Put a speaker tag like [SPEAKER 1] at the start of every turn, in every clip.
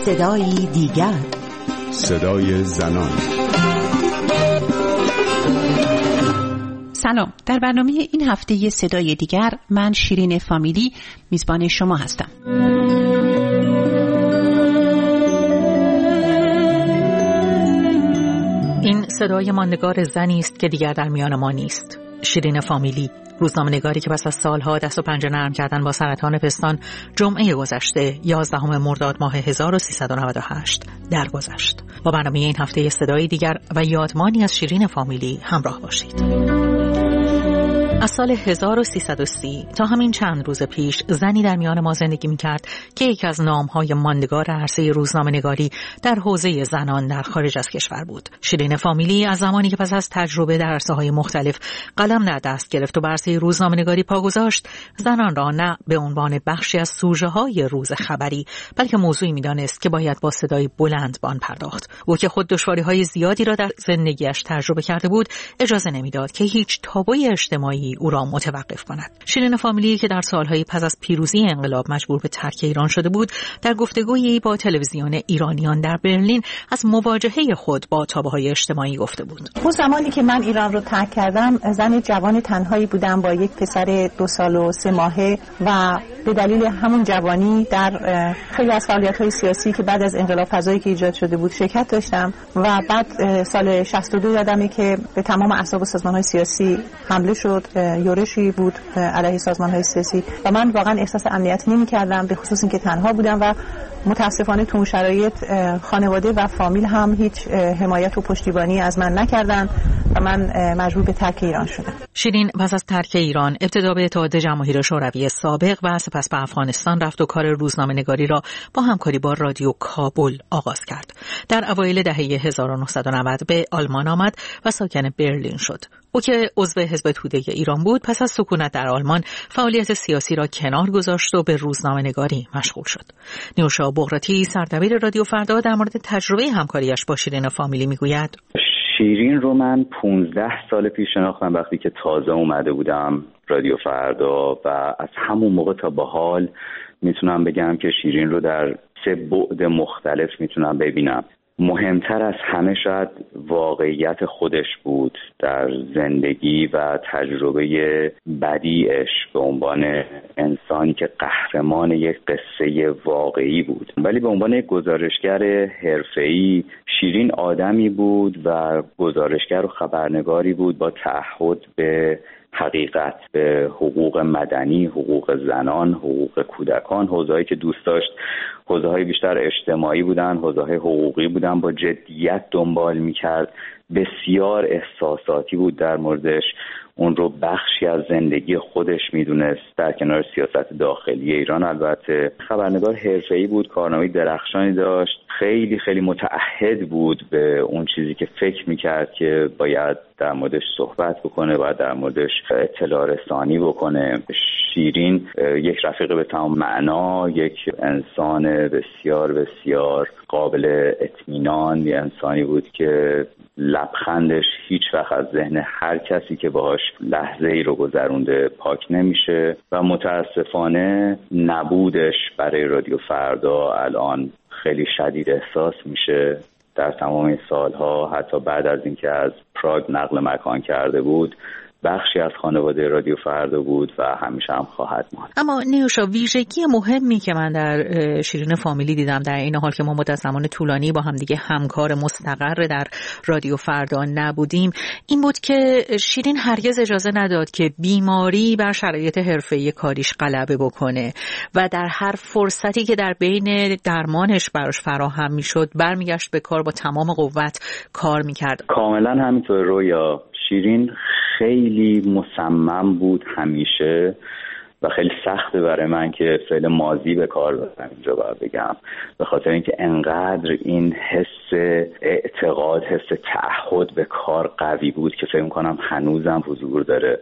[SPEAKER 1] صدایی دیگر،
[SPEAKER 2] صدای زنان.
[SPEAKER 1] سلام، در برنامه این هفته صدای دیگر من شیرین فامیلی میزبان شما هستم.
[SPEAKER 3] این صدای ماندگار زنی است که دیگر در میان ما نیست. شیرین فامیلی، روزنامه‌نگاری که پس از سالها دست و پنجه نرم کردن با سرطان پستان جمعه گذشته 11 مرداد ماه 1398 درگذشت. با برنامه این هفته صدای دیگر و یادمانی از شیرین فامیلی همراه باشید. از سال 1330 تا همین چند روز پیش زنی در میان ما زندگی می‌کرد که یکی از نام‌های ماندگار عرصه روزنامه‌نگاری در حوزه زنان در خارج از کشور بود. شیرین فامیلی از زمانی که پس از تجربه در عرصه‌های مختلف قلم در دست گرفت و بر عرصه روزنامه‌نگاری پا گذاشت، زنان را نه به عنوان بخشی از سوژه‌های روز خبری، بلکه موضوعی می‌دانست که باید با صدای بلند به آن پرداخت. او که خود دشواری‌های زیادی را در زندگیش تجربه کرده بود، اجازه نمی‌داد که هیچ تابوی اجتماعی او را متوقف کند. شیرین فامیلی که در سالهای پس از پیروزی انقلاب مجبور به ترک ایران شده بود، در گفتگویی با تلویزیون ایرانیان در برلین از مواجهه خود با تابوهای اجتماعی گفته بود.
[SPEAKER 4] اون زمانی که من ایران رو ترک کردم، زن جوان تنهایی بودم با یک پسر 2 سال و 3 ماهه و به دلیل همون جوانی در خیلی از فعالیت‌های سیاسی که بعد از انقلاب فضایی که ایجاد شده بود شرکت داشتم و بعد سال 62 یادمه که به تمام احزاب و سازمان‌های سیاسی حمله شد، یورشی بود علیه سازمان‌های سیاسی و من واقعا احساس امنیت نمی‌کردم، به خصوص اینکه تنها بودم و متاسفانه تو اون شرایط خانواده و فامیل هم هیچ حمایت و پشتیبانی از من نکردن و من مجبور به ترک ایران شدم.
[SPEAKER 3] شیرین پس از ترک ایران ابتدا به اتحاد جماهیر شوروی سابق و سپس به افغانستان رفت و کار روزنامه‌نگاری را با همکاری با رادیو کابل آغاز کرد. در اوایل دهه 1990 به آلمان آمد و ساکن برلین شد. او که عضو حزب توده ایران بود، پس از سکونت در آلمان فعالیت سیاسی را کنار گذاشت و به روزنامه‌نگاری مشغول شد. نیوشا بغراتی، سردبیر رادیو فردا، در مورد تجربه همکاریش با شیرین فامیلی میگوید:
[SPEAKER 5] شیرین رو من 15 سال پیش شناختم، وقتی که تازه اومده بودم رادیو فردا و از همون موقع تا به حال میتونم بگم که شیرین رو در 3 بعد مختلف میتونم ببینم. مهمتر از همه شاید واقعیت خودش بود در زندگی و تجربه بدیعش به عنوان انسانی که قهرمان یک قصه واقعی بود. ولی به عنوان یک گزارشگر حرفه‌ای شیرین آدمی بود و گزارشگر و خبرنگاری بود با تعهد به حقیقت، به حقوق مدنی، حقوق زنان، حقوق کودکان، حوزه‌هایی که دوست داشت حوزه‌های بیشتر اجتماعی بودن، حوزه‌های حقوقی بودن، با جدیت دنبال می‌کرد. بسیار احساساتی بود در موردش، اون رو بخشی از زندگی خودش میدونست، در کنار سیاست داخلی ایران. البته خبرنگار حرفه‌ای بود، کارنامه درخشانی داشت، خیلی خیلی متعهد بود به اون چیزی که فکر میکرد که باید در موردش صحبت بکنه، باید در موردش اطلاع رسانی بکنه. شیرین یک رفیق به تمام معنا، یک انسان بسیار بسیار قابل اطمینان، یک انسانی بود که لبخندش هیچ وقت از ذهن هر کسی که باهاش لحظه ای رو گذرونده پاک نمیشه و متاسفانه نبودش برای رادیو فردا الان خیلی شدید احساس میشه. در تمام این سالها، حتی بعد از اینکه از پراگ نقل مکان کرده بود، بخشی از خانواده رادیو فردا بود و همیشه هم خواهد ماند.
[SPEAKER 3] اما نیوشا، ویژگی مهمی که من در شیرین فامیلی دیدم، در این حال که ما مدت زمان طولانی با هم دیگه همکار مستقر در رادیو فردا نبودیم، این بود که شیرین هرگز اجازه نداد که بیماری بر شرایط حرفه‌ای کاریش غلبه بکنه و در هر فرصتی که در بین درمانش براش فراهم میشد برمیگشت به کار، با تمام قوت کار میکرد.
[SPEAKER 5] کاملا همینطور. رویا، شیرین خیلی مصمم بود همیشه و خیلی سخته برای من که فعل ماضی به کار ببرم اینجا باید بگم، به خاطر اینکه انقدر این حس اعتقاد، حس تعهد به کار قوی بود که فکر می‌کنم هنوزم حضور داره.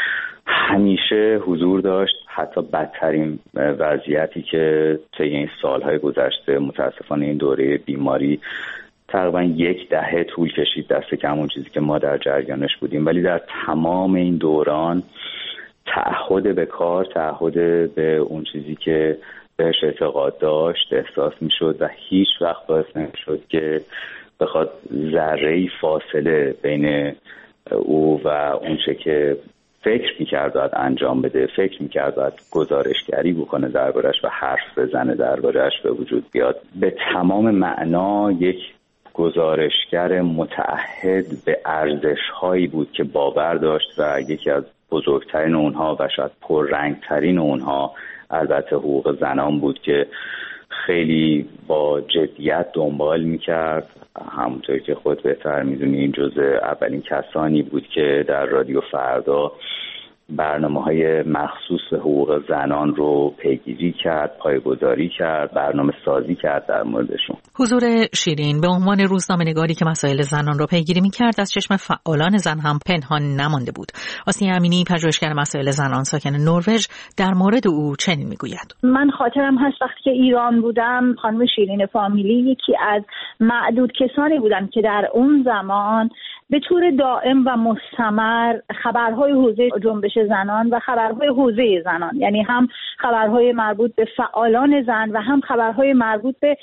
[SPEAKER 5] همیشه حضور داشت، حتی بدترین وضعیتی که طی این سالهای گذشته، متاسفانه این دوره بیماری تقریبا 10 دهه طول کشید، دست کم اون چیزی که ما در جریانش بودیم، ولی در تمام این دوران تعهد به کار، تعهد به اون چیزی که بهش اعتقاد داشت احساس میشد و هیچ وقت باعث نمیشد که بخواد ذره‌ای فاصله بین او و اون چه که فکر میکرد باید انجام بده، فکر میکرد باید گزارشگری بکنه دربارش و حرف بزنه دربارش به وجود بیاد. به تمام معنا یک گزارشگر متعهد به ارزش‌هایی بود که باور داشت و یکی از بزرگترین اونها و شاید پررنگترین اونها البته حقوق زنان بود که خیلی با جدیت دنبال میکرد. همونطور که خود بهتر میدونین جزء اولین کسانی بود که در رادیو فردا برنامه‌های مخصوص به حقوق زنان رو پیگیری کرد، پایه‌گذاری کرد، برنامه سازی کرد در موردشون.
[SPEAKER 3] حضور شیرین به عنوان روزنامه‌نگاری که مسائل زنان رو پیگیری می‌کرد از چشم فعالان زن هم پنهان نمانده بود. آسیه امینی، پژوهشگر مسائل زنان ساکن نروژ، در مورد او چنین میگوید:
[SPEAKER 6] من خاطرم هست وقتی که ایران بودم، خانم شیرین فامیلی یکی از معدود کسانی بودن که در اون زمان به طور دائم و مستمر خبرهای حوزه جنبش زنان و خبرهای حوزه زنان، یعنی هم خبرهای مربوط به فعالان زن و هم خبرهای مربوط به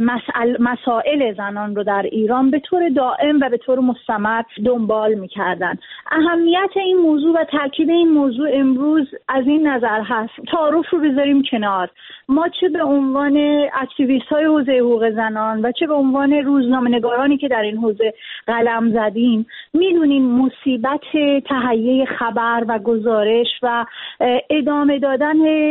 [SPEAKER 6] مسائل زنان رو در ایران به طور دائم و به طور مستمر دنبال می‌کردن. اهمیت این موضوع و تاکید این موضوع امروز از این نظر هست، تعارف رو بذاریم کنار. ما چه به عنوان اکتیویست‌های حوزه حقوق زنان و چه به عنوان روزنامه‌نگارانی که در این حوزه قلم زدیم میدونیم مصیبت تهیه خبر و گزارش و ادامه دادن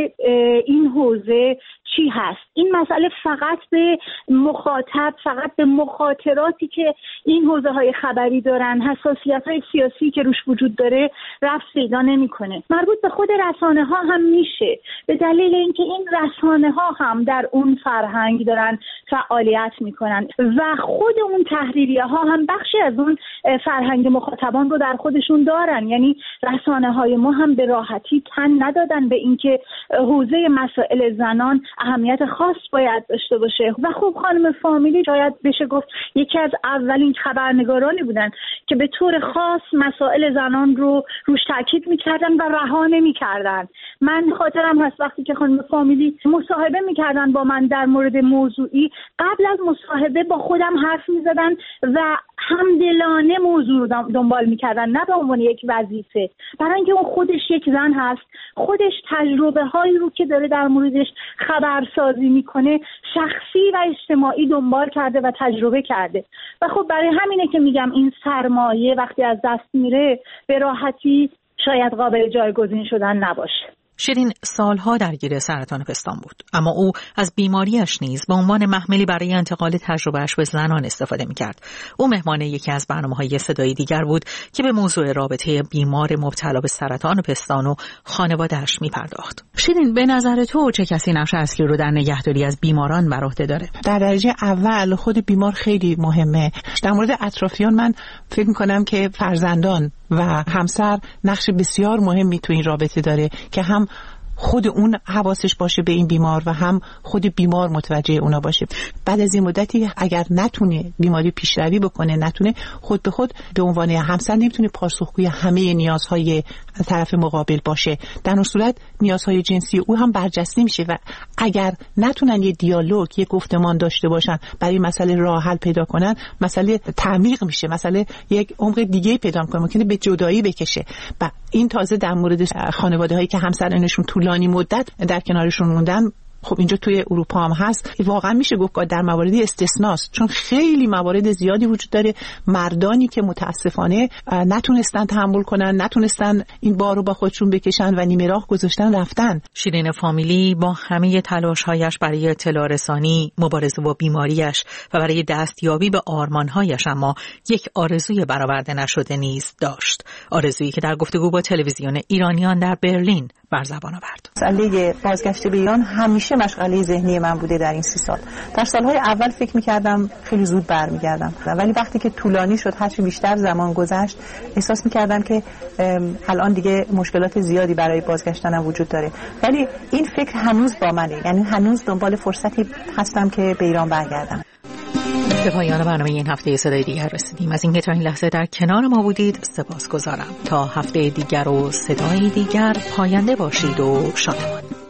[SPEAKER 6] این حوزه چی هست. این مسئله فقط به مخاطب، فقط به مخاطراتی که این حوزه های خبری دارن، حساسیت های سیاسی که روش وجود داره رفت پیدا نمیکنه. مربوط به خود رسانه ها هم میشه، به دلیل اینکه این رسانه ها هم در اون فرهنگ دارن فعالیت میکنن و خود اون تحریریه ها هم بخشی از اون فرهنگ مخاطبان رو در خودشون دارن. یعنی رسانه های ما هم به راحتی تن ندادن به اینکه حوزه مسائل زنان اهمیت خاص باید داشته باشه. و خب خانم فامیلی شاید بشه گفت یکی از اولین خبرنگارانی بودن که به طور خاص مسائل زنان رو روش تاکید میکردن و رها نمیکردن. من خاطرم هست وقتی که خانم فامیلی مصاحبه میکردن با من در مورد موضوعی، قبل از مصاحبه با خودم حرف میزدن و همدلانه موضوع رو دنبال میکردن، نه به عنوان یک وظیفه، برای اینکه اون خودش یک زن هست، خودش تجربه هایی رو که داره در موردش خبرسازی میکنه شخصی و اجتماعی دنبال کرده و تجربه کرده. و خب برای همینه که میگم این سرمایه وقتی از دست میره به راحتی شاید قابل جایگزین شدن نباشه.
[SPEAKER 3] شیرین سالها درگیر سرطان پستان بود، اما او از بیماریش نیز به عنوان محملی برای انتقال تجربهش به زنان استفاده می‌کرد. او مهمان یکی از برنامه‌های صدای دیگر بود که به موضوع رابطه بیمار مبتلا به سرطان پستان و خانواده‌اش می‌پرداخت. شیرین، به نظر تو چه کسی نقش اصلی رو در نگهداری از بیماران بر عهده داره؟
[SPEAKER 4] در درجه اول خود بیمار خیلی مهمه. در مورد اطرافیان من فکر می‌کنم که فرزندان و همسر نقش بسیار مهمی تو این رابطه داره که هم خود اون حواسش باشه به این بیمار و هم خود بیمار متوجه اونا باشه. بعد از این مدتی اگر نتونه بیماری پیشروی بکنه، نتونه خود به خود به عنوان همسر نمیتونه پاسخگوی همه نیازهای طرف مقابل باشه، در اون صورت نیازهای جنسی او هم برجسته میشه و اگر نتونن یه دیالوگ، یه گفتمان داشته باشن برای مسئله راه حل پیدا کنن، مسئله تعمیق میشه، مسئله یک عمق دیگه پیدا کنه، ممکنه به جدایی بکشه. و این تازه در مورد خانواده‌هایی که همسرانشون طولانی مدت در کنارشون موندن، خب اینجا توی اروپا هم هست، واقعا میشه گفت در مواردی استثناست، چون خیلی موارد زیادی وجود داره مردانی که متاسفانه نتونستن تحمل کنن، نتونستن این بار رو با خودشون بکشن و نیمه راه گذاشتن رفتن.
[SPEAKER 3] شیرین فامیلی با همه تلاش‌هایش برای اطلاع رسانی، مبارزه با بیماریش و برای دستیابی به آرمان‌هایش اما یک آرزوی برآورده نشده نیز داشت. آرزویی که در گفتگو با تلویزیون ایرانیان در برلین بر زبان آورد.
[SPEAKER 4] مسئله بازگشت به ایران همیشه مشغله ذهنی من بوده در این 30 سال. در سالهای اول فکر می‌کردم خیلی زود برمیگردم، ولی وقتی که طولانی شد، هرچی بیشتر زمان گذشت، احساس می‌کردم که الان دیگه مشکلات زیادی برای بازگشتنم وجود داره. ولی این فکر هنوز با منه، یعنی هنوز دنبال فرصتی هستم که به ایران برگردم.
[SPEAKER 3] به پایان برنامه این هفته صدای دیگر رسیدیم. از اینکه تا این لحظه در کنار ما بودید سپاسگزارم. تا هفته دیگر و صدای دیگر پاینده باشید و شادمان.